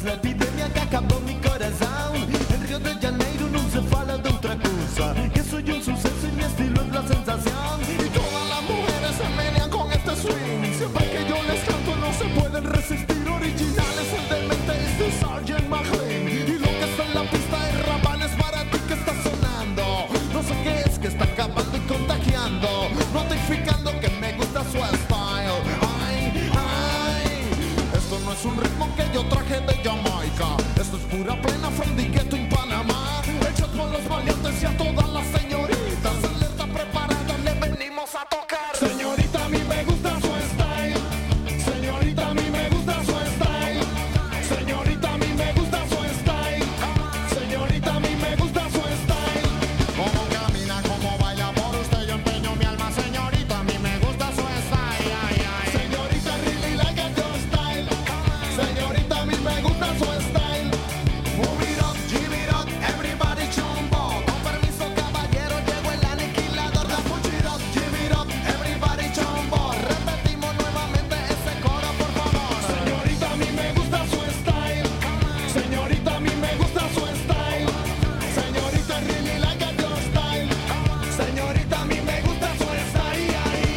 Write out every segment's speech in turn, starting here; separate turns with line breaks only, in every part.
a epidemia que acabou mi corazón. En Río de Janeiro no se fala de otra cosa, que soy un suceso y mi estilo es la sensación. Y todas las mujeres se menean con este swing. Siempre que yo les canto no se pueden resistir. Originales, el demente es de Sgt. McLean. Y lo que está en la pista de Raval es para ti que está sonando. No sé qué es que está acabando y contagiando, notificando que me gusta su style. Ay, ay, esto no es un ritmo que yo traje de Jamaica. Esto es pura plena from the ghetto en Panamá. Hechos por los valientes y a todas las señoritas. Alerta preparada, le venimos a tocar. Señorita, a mí me gusta su style. Señorita, a mí me gusta su style. Señorita, a mí me gusta su style. Señorita, a mí me gusta su style.
Como camina, como baila, por usted yo empeño mi alma. Señorita, a mí me gusta su style. Ay, ay.
Señorita, I really like your style. Señorita, a mí me gusta su style. Move it up, give it up, everybody jumbo. Con permiso, caballero, llegó el aniquilador. Push it up, give it up, everybody jumbo. Repetimos nuevamente ese coro, por favor. Señorita, a mí me gusta su style. Señorita, a mí me gusta su style. Señorita, I really like your style. Señorita, a mí me gusta su style.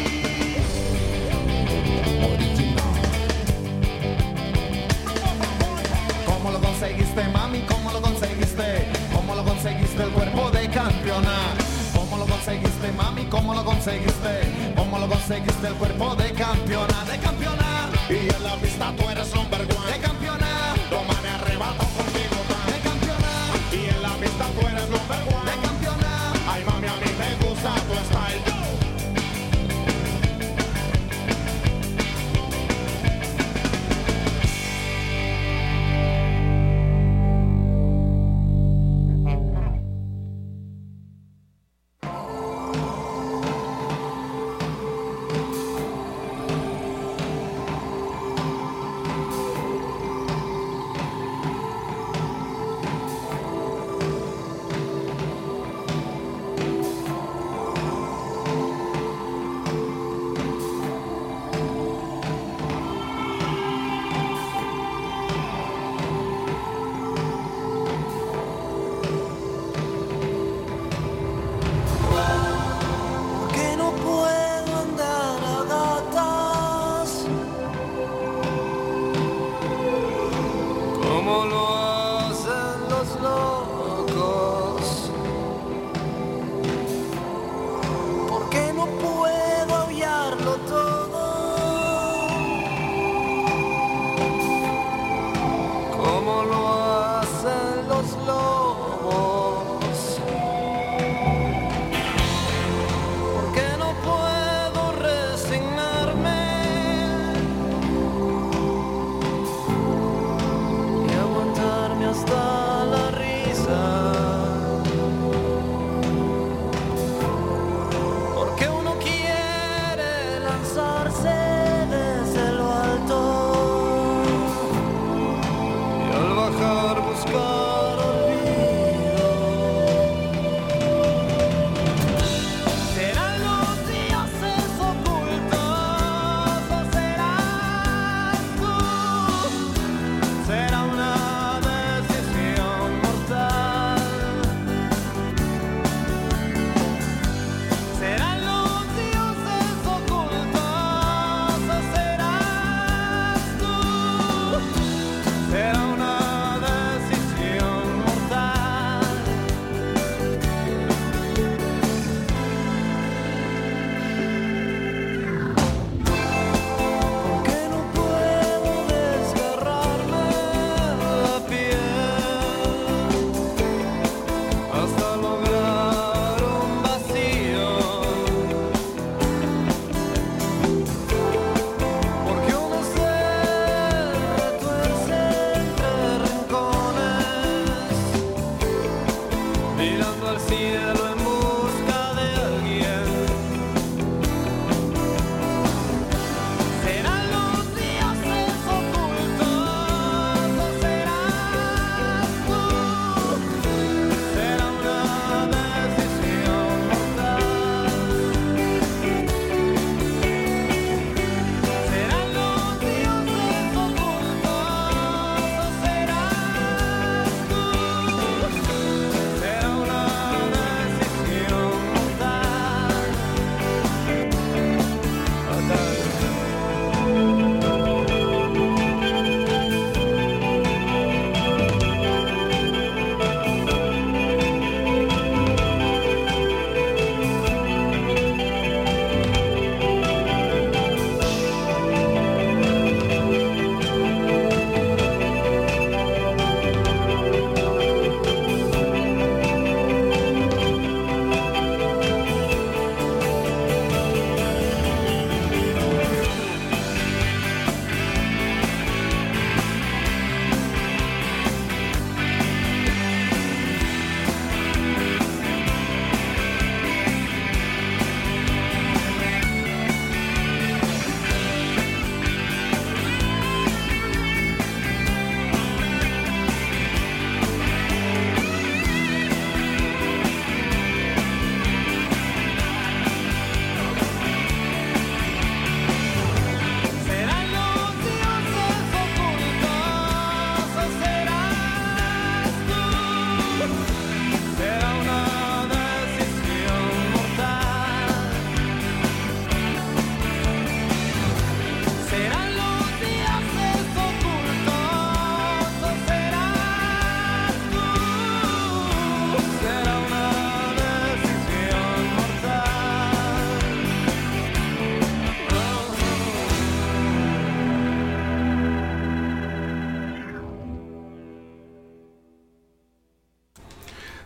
¿Cómo lo conseguiste, mami? ¿Cómo lo conseguiste? ¿Cómo lo conseguiste el cuerpo de campeona? ¿Cómo lo conseguiste, mami? ¿Cómo lo conseguiste? ¿Cómo lo conseguiste el cuerpo de campeona? De campeona.
Y en la pista tú eres number one.
De campeona.
Toma de arrebato contigo,
De campeona.
y en la pista tú eres number one.
De campeona.
Ay, mami, a mí me gusta tu style.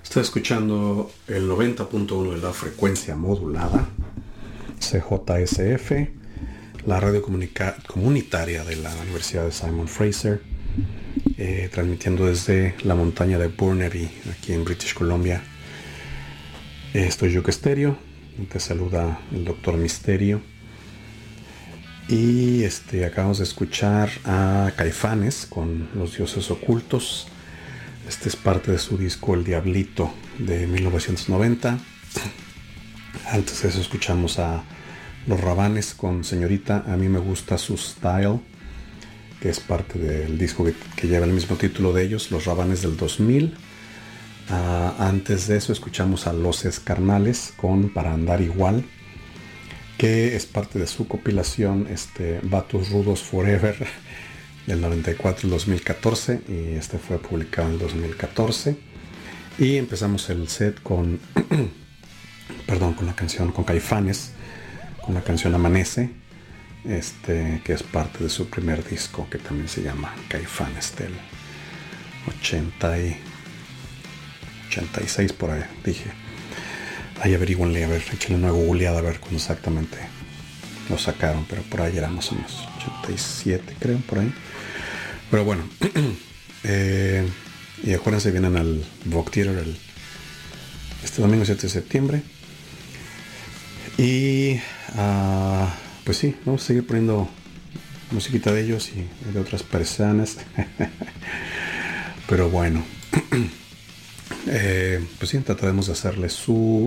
Está escuchando el 90.1 de la frecuencia modulada, CJSF, la radio comunitaria de la Universidad de Simon Fraser, transmitiendo desde la montaña de Burnaby, aquí en British Columbia. Esto es Juke Stereo, te saluda el Doctor Misterio. Y acabamos de escuchar a Caifanes con Los Dioses Ocultos. Este es parte de su disco El Diablito de 1990. Antes de eso escuchamos a Los Rabanes con Señorita, a mí me gusta su style, que es parte del disco que lleva el mismo título de ellos, Los Rabanes del 2000. Antes de eso escuchamos a Los Escarnales con Para Andar Igual, que es parte de su compilación Vatos Rudos Forever del 94 al 2014, y fue publicado en el 2014. Y empezamos el set con con la canción, con Caifanes, con la canción Amanece, que es parte de su primer disco, que también se llama Caifanes, del 86 por ahí, dije. Ahí averiguenle, a ver, échenle una googleada a ver cuándo exactamente lo sacaron, pero por ahí era más o menos 87, creo, por ahí. Pero bueno, y acuérdense, vienen al Vogue Theater este domingo 7 de septiembre. Y pues sí, vamos a seguir poniendo musiquita de ellos y de otras personas. Pero bueno, pues sí, trataremos de hacerle su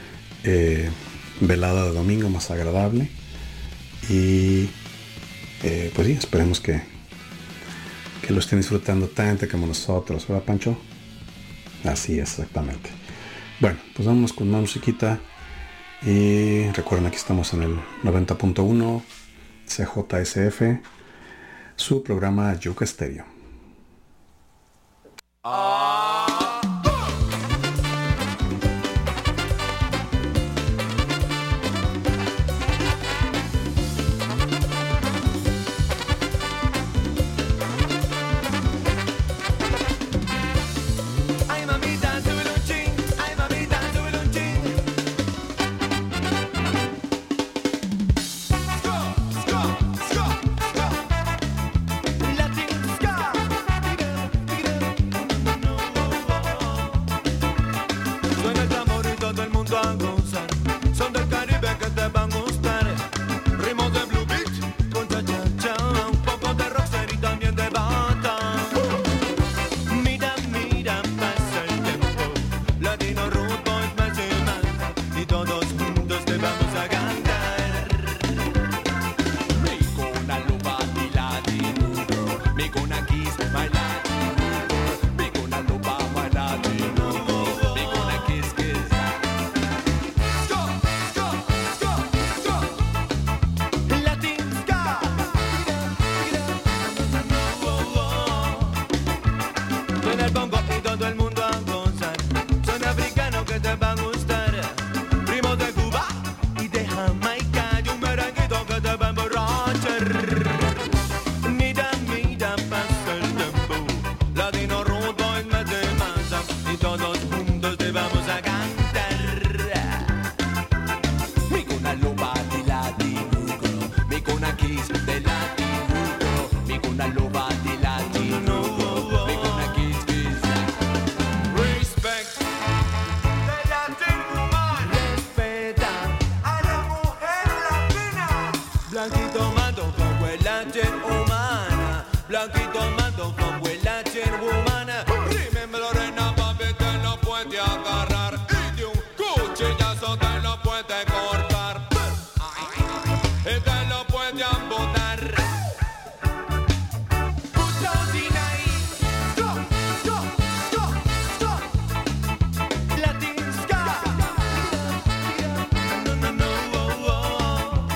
velada de domingo más agradable. Y pues sí, esperemos que lo estén disfrutando tanto como nosotros, ¿verdad, Pancho? Así es, exactamente. Bueno, pues vámonos con una musiquita. Y recuerden, aquí estamos en el 90.1 CJSF, su programa Juke Stereo.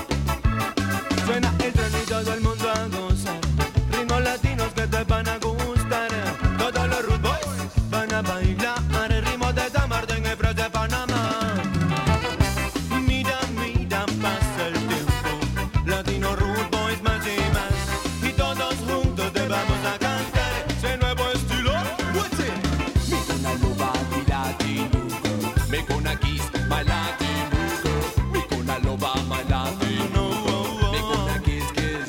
Suena el tren y todo el mundo a gozar, ritmos latinos que te van a gustar. my Latin, me gonna love my Latin, me gonna kiss kiss.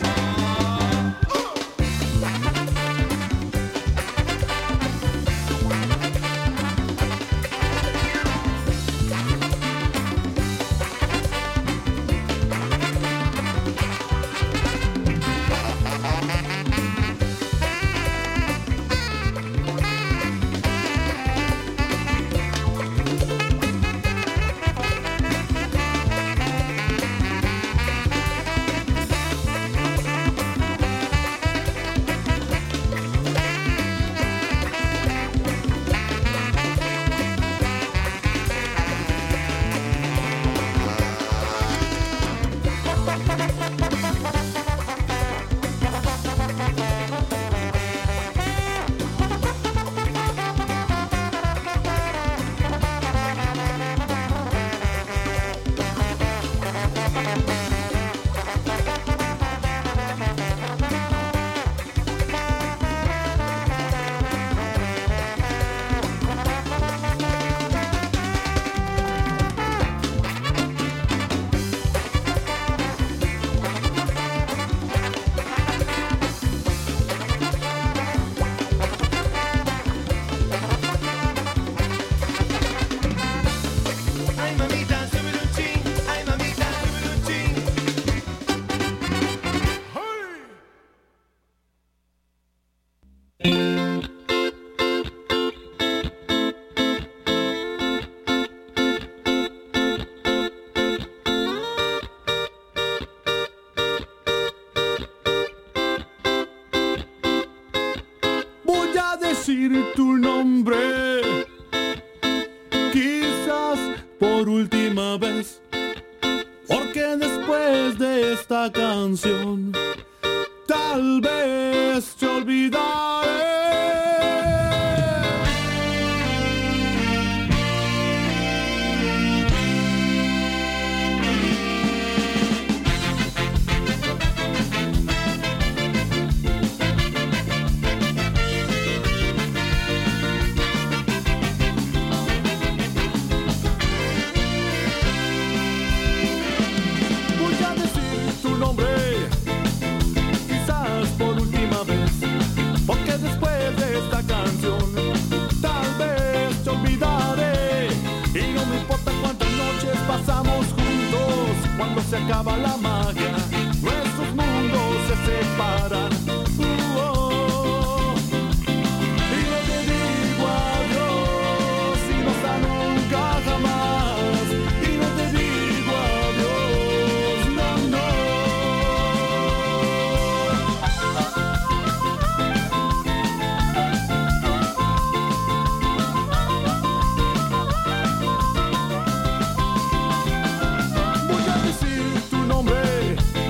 Voy a decir tu nombre, quizás por última vez, porque después de esta canción, tal vez te olvidaré. Voy a decir tu nombre, quizás por última vez, porque después de esta canción tal vez te olvidaré. Y no me importa cuántas noches pasamos juntos, cuando se acaba la magia nuestros mundos se separan. Y no te digo adiós y no hasta nunca jamás. Y no te digo adiós, no, no. Voy a decir tu nombre,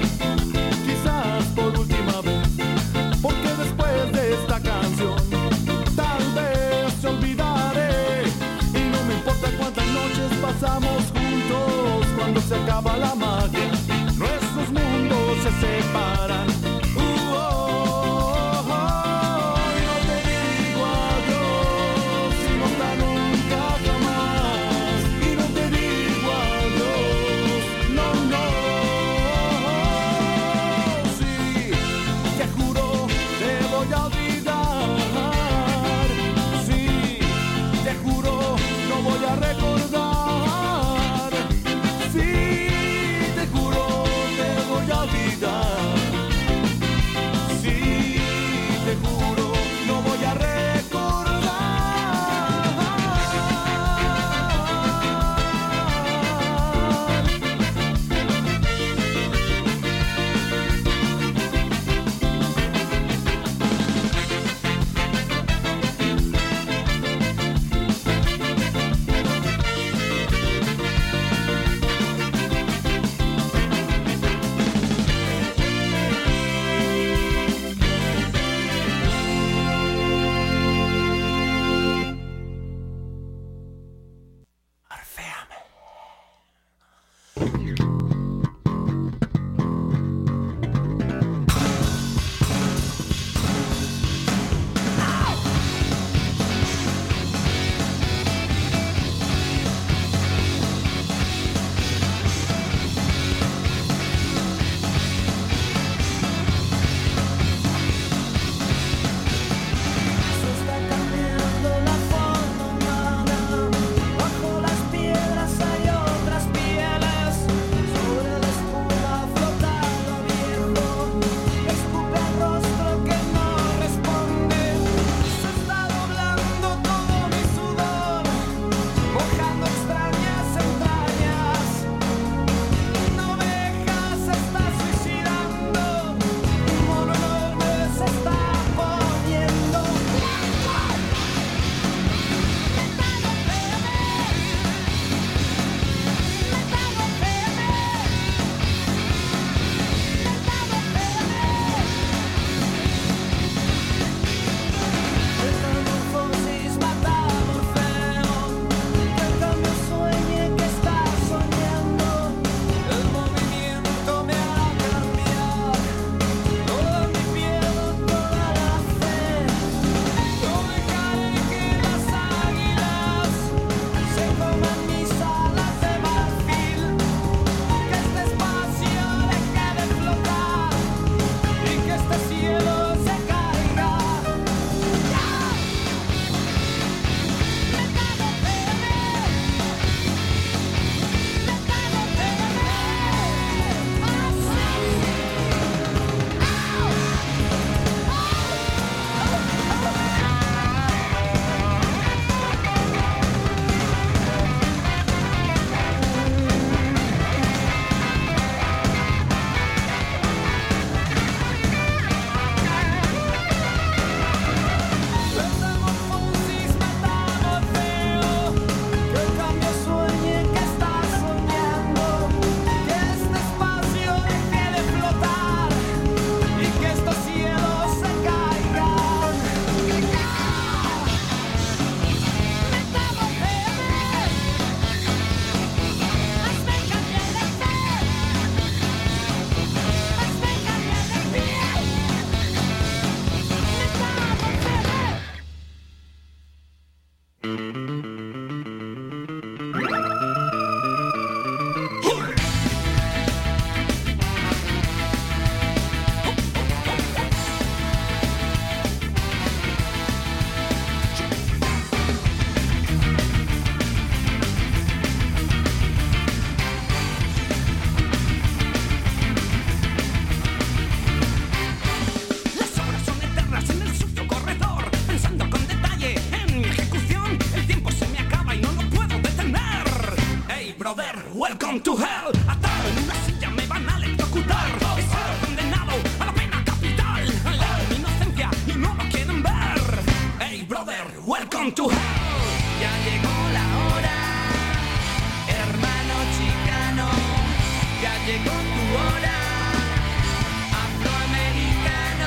Welcome to hell. Atado en una silla me van a electrocutar. He sido condenado a la pena capital. Al lado de mi inocencia y no lo quieren ver. Hey brother, welcome to hell. Ya llegó la hora, hermano chicano. Ya llegó tu hora, afroamericano.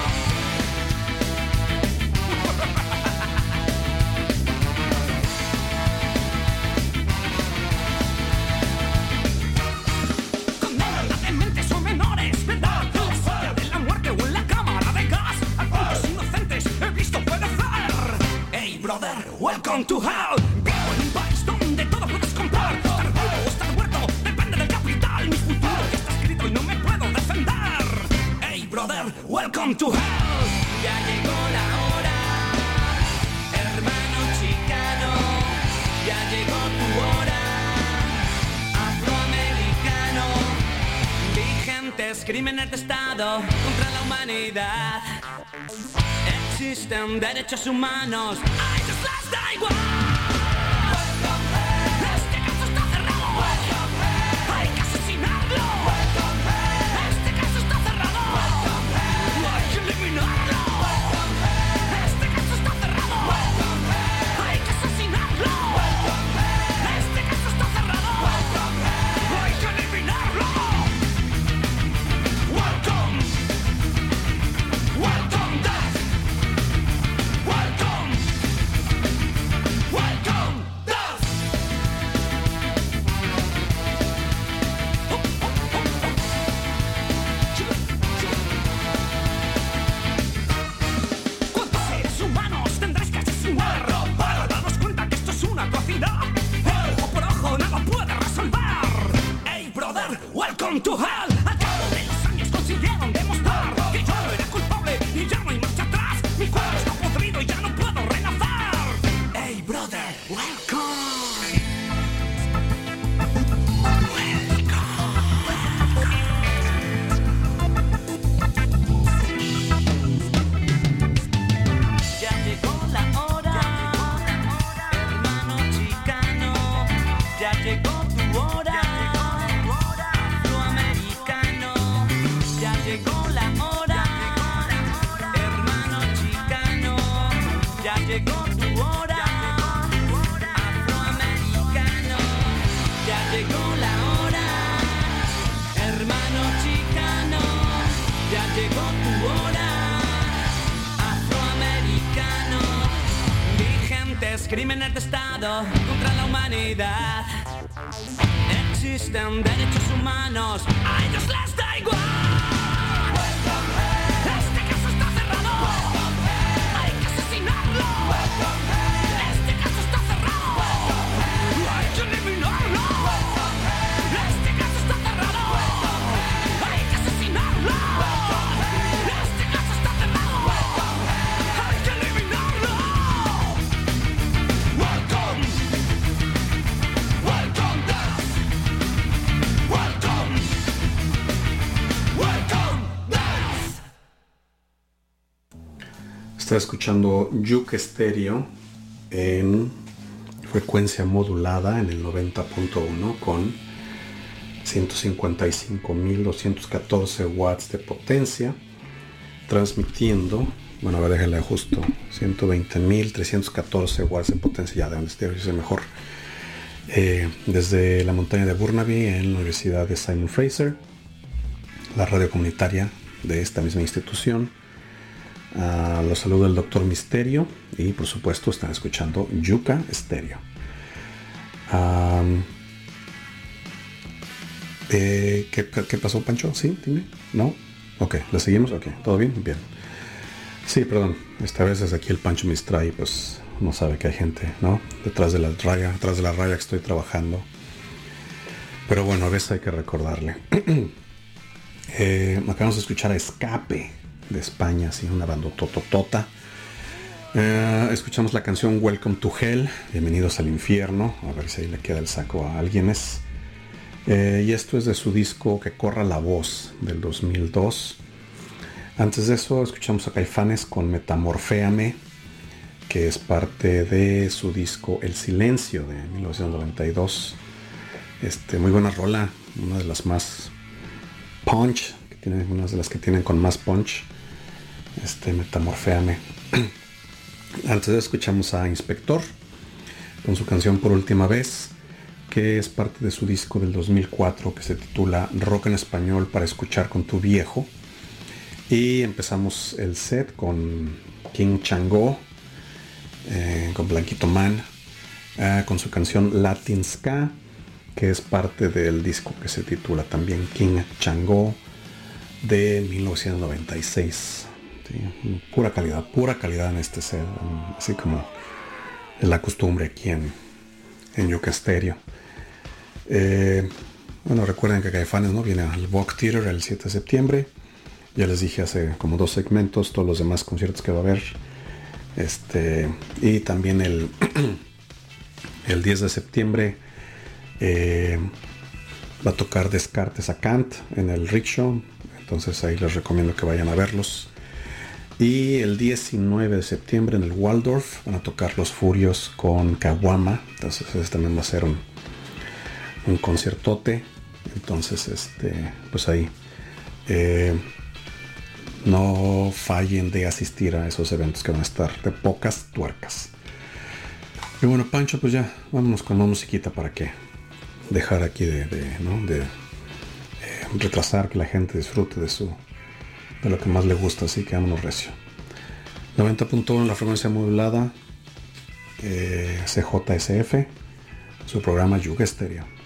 Welcome to hell. Vivo en un país donde todo puedes comprar. Estar vivo o estar muerto depende del capital. Mi futuro ya está escrito y no me puedo defender. Hey brother, welcome to hell. Ya llegó la hora, hermano chicano. Ya llegó tu hora, afroamericano. Vigentes crímenes de Estado contra la humanidad. Existen derechos humanos. I just les da igual. Este caso está cerrado. Hay que asesinarlo. Este caso está cerrado. Hay que eliminarlo. Este caso está cerrado. Hay que asesinarlo. Este caso está cerrado. Hay que eliminarlo. Welcome. Welcome death. Welcome. Welcome death. ¿Cuántos seres humanos tendréis que asesinar para darnos cuenta que esto es una atrocidad? Ojo por ojo nada puede resolver. Hey brother, welcome to hell. Al cabo de los años consiguieron demostrar que yo no era culpable y ya no hay marcha atrás. Mi cuerpo está podrido y ya no puedo renacer. Hey brother, welcome. Ya llegó la hora, hermano chicano. Ya llegó tu hora, afroamericano. Ya llegó la hora, hermano chicano. Ya llegó tu hora, afroamericano. Ya llegó la hora, hermano chicano. Ya llegó tu hora, afroamericano. Vigentes crímenes de Estado contra la humanidad. Existen derechos humanos. A ellos les da igual. Este caso está cerrado. Hay que asesinarlo. Este caso está cerrado. Hay que eliminarlo. Este caso está cerrado. Hay que asesinarlo. Este caso está cerrado. Hay que eliminarlo. Welcome. Welcome death. Welcome. Welcome death.
Está escuchando Juke Stereo en frecuencia modulada en el 90.1 con 155.214 watts de potencia, transmitiendo, bueno, a ver, déjenle ajusto, 120.314 watts de potencia, ya de donde esté, es mejor, desde la montaña de Burnaby en la Universidad de Simon Fraser, la radio comunitaria de esta misma institución. Los saluda el Doctor Misterio y por supuesto están escuchando Yuka Stereo. ¿Qué pasó, Pancho? ¿Sí? Dime. ¿No? Ok, ¿le seguimos? Ok, ¿todo bien? Bien. Sí, perdón, esta vez desde aquí el Pancho me distrae, pues no sabe que hay gente, ¿no? Detrás de la raya que estoy trabajando. Pero bueno, a veces hay que recordarle. Acabamos de escuchar a Escape de España, sí, una banda tototota. Escuchamos la canción Welcome to Hell, Bienvenidos al Infierno, a ver si ahí le queda el saco a alguienes. Y esto es de su disco Que Corra la Voz del 2002. Antes de eso escuchamos a Caifanes con Metamorféame, que es parte de su disco El Silencio de 1992. Muy buena rola, una de las más punch, una de las que tienen con más punch. Metamorféame. Antes de eso escuchamos a Inspector con su canción Por Última Vez, que es parte de su disco del 2004 que se titula Rock en Español para escuchar con tu viejo. Y empezamos el set con King Chango, con Blanquito Man, con su canción Latin Ska, que es parte del disco que se titula también King Chango de 1996. Sí, pura calidad en este set, así como es la costumbre aquí en Yuca Stereo. Bueno, recuerden que Caifanes, ¿no?, viene al Vogue Theater el 7 de septiembre. Ya les dije hace como 2 segmentos todos los demás conciertos que va a haber. Y también el 10 de septiembre va a tocar Descartes a Kant en el Rickshaw. Entonces ahí les recomiendo que vayan a verlos. Y el 19 de septiembre en el Waldorf van a tocar Los Furios con Caguama. Entonces ese también va a ser un conciertote. Entonces pues ahí no fallen de asistir a esos eventos que van a estar de pocas tuercas. Y bueno, Pancho, pues ya vámonos con más musiquita para que dejar aquí de retrasar, que la gente disfrute de lo que más le gusta. Así que vámonos recio. 90.1 en la frecuencia modulada, CJSF, su programa Yuga Stereo.